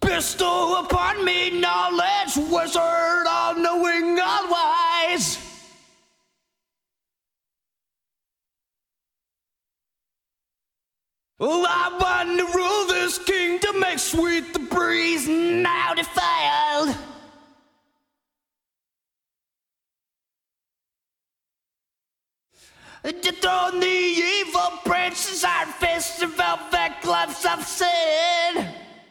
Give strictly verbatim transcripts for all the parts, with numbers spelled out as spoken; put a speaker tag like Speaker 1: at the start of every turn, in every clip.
Speaker 1: Bestow upon me knowledge, wizard, all-knowing, all-wise. Oh, I want to rule this kingdom, make sweet the breeze now defiled. Dethrone the evil princes, iron fists and velvet gloves of sin.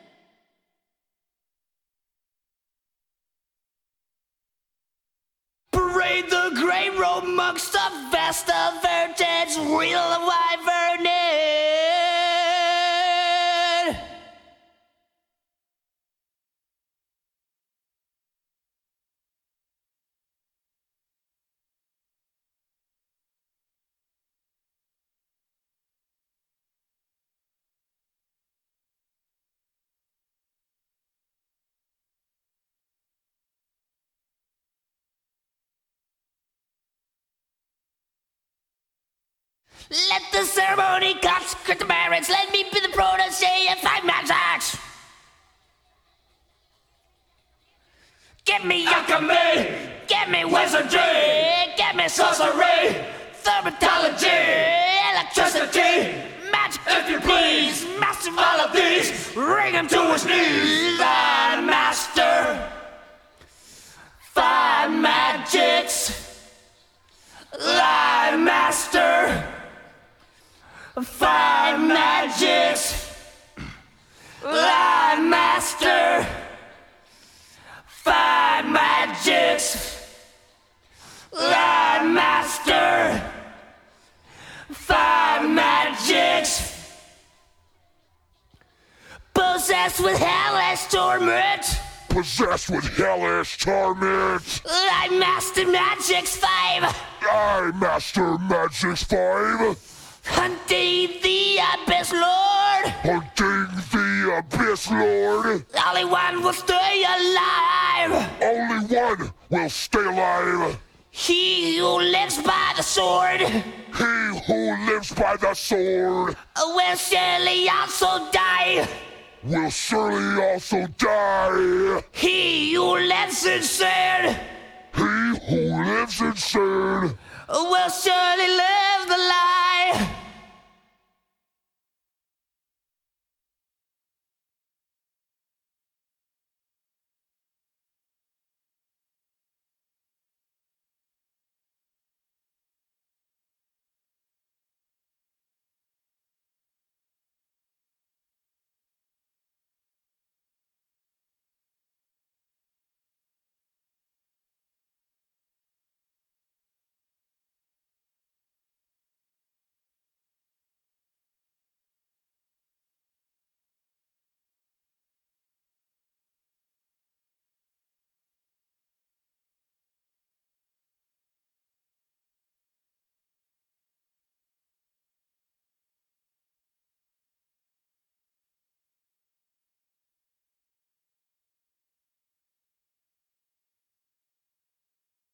Speaker 1: Parade the grey robe amongst the vast of heritage, reel of wyvern in. Let the ceremony consecrate the marriage. Let me be the protege of five magics. Give me alchemy, give me wizardry, give me sorcery, thermatology, electricity, magic if you please. Master of all of these, ring him to his knees. Thy master, five magics. Thy master, five magics. Thy master, five magics. Thy master, five magics. Possessed with hellish torment.
Speaker 2: Possessed with hellish torment.
Speaker 1: Thy master magic's five.
Speaker 2: I master magic's five.
Speaker 1: Hunting the abyss, Lord.
Speaker 2: Hunting the abyss, Lord.
Speaker 1: Only one will stay alive.
Speaker 2: Only one will stay alive.
Speaker 1: He who lives by the sword.
Speaker 2: He who lives by the sword
Speaker 1: Will surely also die.
Speaker 2: will surely also die.
Speaker 1: He who lives in sin
Speaker 2: He who lives in sin
Speaker 1: will surely live the life.